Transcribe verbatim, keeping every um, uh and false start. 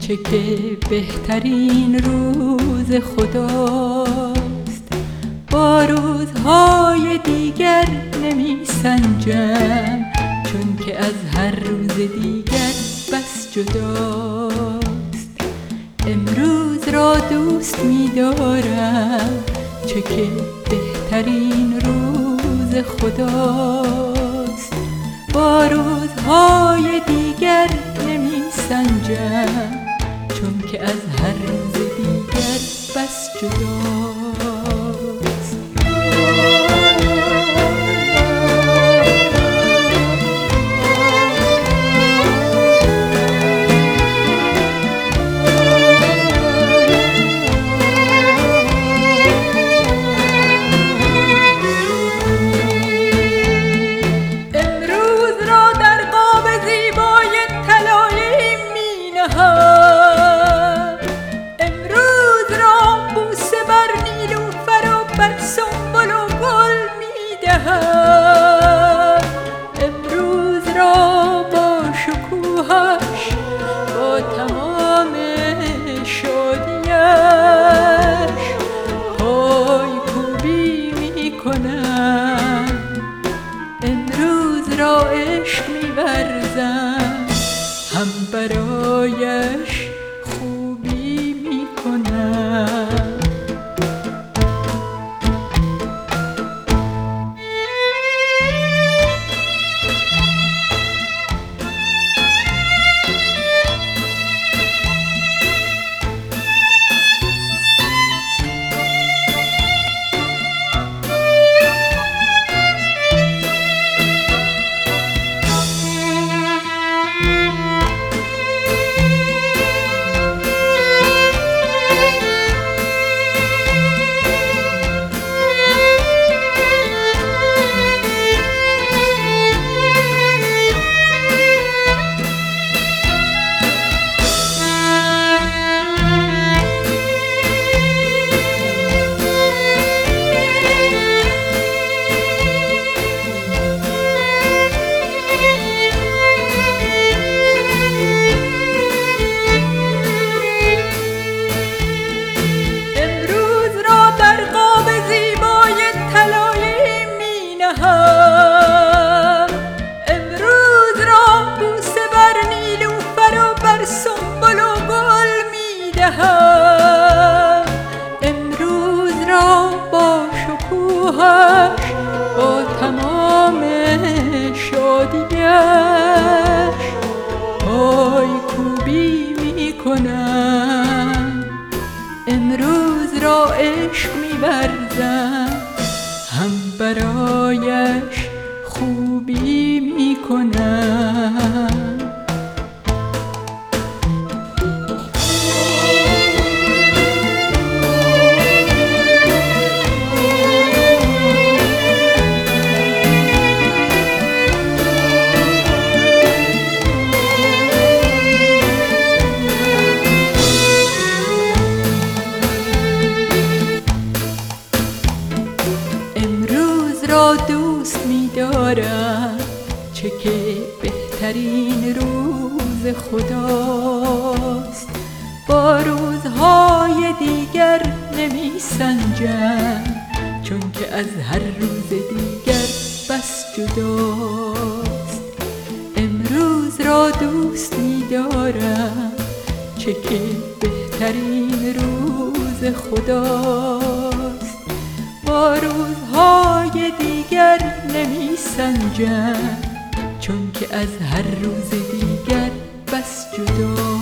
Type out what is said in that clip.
چه که بهترین روز خداست، با روزهای دیگر نمی سنجم، چون که از هر روز دیگر بس جداست. امروز را دوست می دارم، چه که بهترین روز خداست، با روزهای دیگر نمی سنجم، چون که از هر روز دیگر بس جداست. امروز را با شکوهش، با تمام شادیش، پای کوبی می کنم. امروز را عشق می ورزم، هم برایش خوبی می کنم. امروز را با شکوهش، با تمام شادیش، پای کوبی می کنم. امروز را عشق می ورزم، هم برایش خوبی می کنم. دوست می دارم، چه که بهترین روز خداست، با روزهای دیگر نمی سنجم، چون که از هر روز دیگر بس جداست. امروز را دوست می دارم، چه که بهترین روز خداست، با روزهای دیگر نمی سنجم، چون که از هر روز دیگر بس جدا.